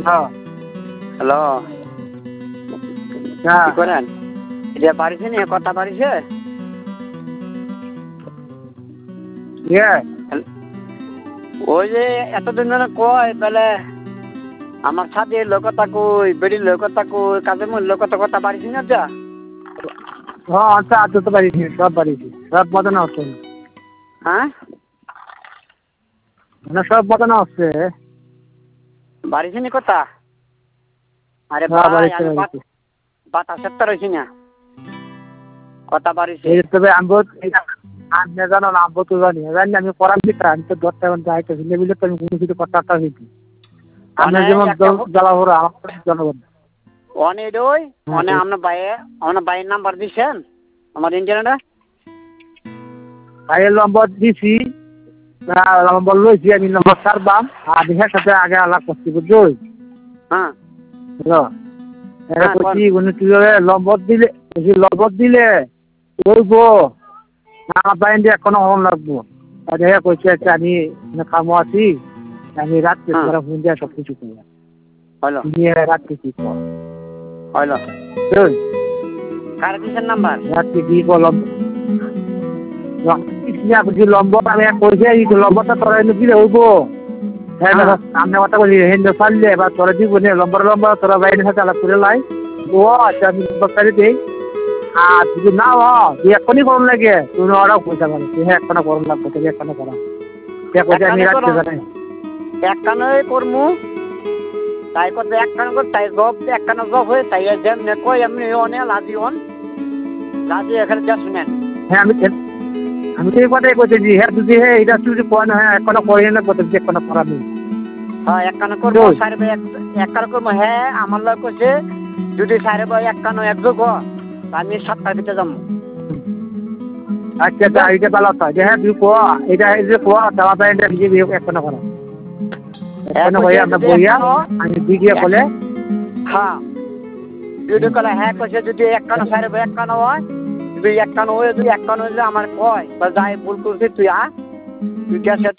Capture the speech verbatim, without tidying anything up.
হ্যাঁ হ্যালো হ্যাঁ কি করেন এটা বাড়িছে নি কথা বাড়িছে ইয়ে ওই যে এতদিন ধরে কয় তাহলে আমার সাথে লোকতা কই বেড়ির লোকতা কই কাজে মূল লোকতা কথা বাড়িছি না যা হ্যাঁ আচ্ছা আচ্ছা তো পারিছি সব পারিছি সব মতন হচ্ছে হ্যাঁ মানে সব মতন হচ্ছে বাড়িছে নি কথা আরে হ্যাঁ ভাই বাড়িছে আমি বাড়িছে বাতাসের তো রয়েছি না কথা বাড়িছে এই তবে আনবো আমি জানো না আনবো তো জানি জানি আমি পড়ার দিকে আমি তো দশটা এখন যাইতে ভিলে ভিলে তো আমি কোনো কিছু কথাটা হইছি আমি যেমন জ্বালা ভরা আমার জনগণ অনেক ওই অনেক আপনার বাইরে আপনার বাইরের নাম্বার দিচ্ছেন আমার ইন্টারনেটে ভাইয়ের নম্বর দিছি নম্বর লইছি আমি নম্বর সারবাম আর দেখে সাথে আগে আলাপ করছি বুঝছো হ্যাঁ হ্যালো এটা করছি উনি কি নম্বর দিলে নম্বর দিলে করবো না বাইন দিয়ে এখনো হন লাগবো দেখে কইছি আচ্ছা আমি খামো আছি আমি রাত্রে তোরা ফোন দিয়ে সব কিছু করি হলো নিয়ে রাত্রে কি কর হলো বুঝলি কার দিচ্ছেন নাম্বার রাত্রে কি করলাম বুঝি লম্বর আমি কইছি এই লম্বরটা তোরা এনে দিলে হইবো হ্যাঁ সামনে কথা বলি হেন্দ ফাললে বা তোরা দিব নে লম্বর লম্বর তোরা বাইরের সাথে আলাপ করে লাই ও আচ্ছা আমি নম্বরটা দিই আর যদি না হ তুই এখনই করুন লাগে তুমি ওরাও পয়সা পাবে তুই হ্যাঁ এখনো করুন লাগবে তোকে এখনো করা সে কইছে আমি রাখতে জানাই এক কানে করমু তাই করতে এক কানে কর তাই জব এক কানে জব হয়ে তাই যেমনি কই এমনি অনে লাজি অন লাজি এখানে যা শুনেন হ্যাঁ আমি আমি তো এই কথাই কইতেছি হ্যাঁ যদি হ্যাঁ এটা যদি কোন হ্যাঁ এখনো করে না কত যে এখনো করা নেই হ্যাঁ এক কানে করবো সাড়ে ভাই এক কানে করবো হ্যাঁ আমার লোক কইছে যদি সাড়ে ভাই এক কানে এক যোগ আমি সাতটার ভিতরে যাবো আচ্ছা আচ্ছা এইটা ভালো কথা যে হ্যাঁ তুই কোয়া এটা এই যে কোয়া তালা তাই এটা ভিজে দিয়ে এখনো করা এখনো হয়ে আমরা বইয়া আমি ভিডিও বলে হ্যাঁ ভিডিও কলে হ্যাঁ কইছে যদি এক কানে সাড়ে ভাই এক কানে হয় তুই এক কানে হয়ে যদি এক কানে হইলে আমার কয় বা যাই ভুল করছিস তুই আ তুই গ্যাস